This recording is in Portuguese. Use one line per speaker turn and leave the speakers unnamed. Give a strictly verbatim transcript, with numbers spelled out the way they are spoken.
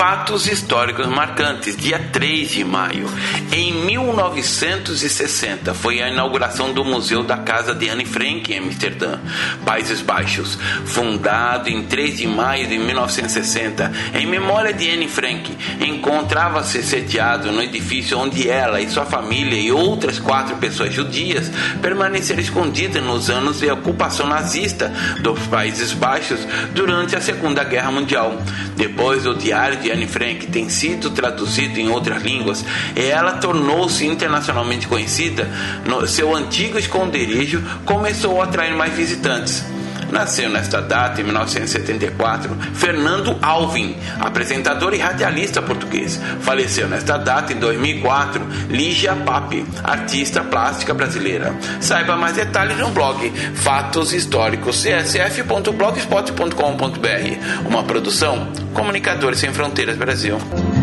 Fatos históricos marcantes. Dia três de maio. Em mil novecentos e sessenta foi a inauguração do Museu da Casa de Anne Frank em Amsterdã, Países Baixos. Fundado em três de maio de mil novecentos e sessenta, em memória de Anne Frank, encontrava-se sediado no edifício onde ela e sua família e outras quatro pessoas judias permaneceram escondidas nos anos de ocupação nazista dos Países Baixos durante a Segunda Guerra Mundial. Depois do diário de Anne Frank tem sido traduzido em outras línguas, ela tornou-se internacionalmente conhecida. No seu antigo esconderijo começou a atrair mais visitantes. Nasceu nesta data, em mil novecentos e setenta e quatro, Fernando Alvim, apresentador e radialista português. Faleceu nesta data, em dois mil e quatro, Lígia Pape, artista plástica brasileira. Saiba mais detalhes no blog Fatos Históricos, c s f ponto blogspot ponto com ponto b r. Uma produção Comunicadores Sem Fronteiras Brasil.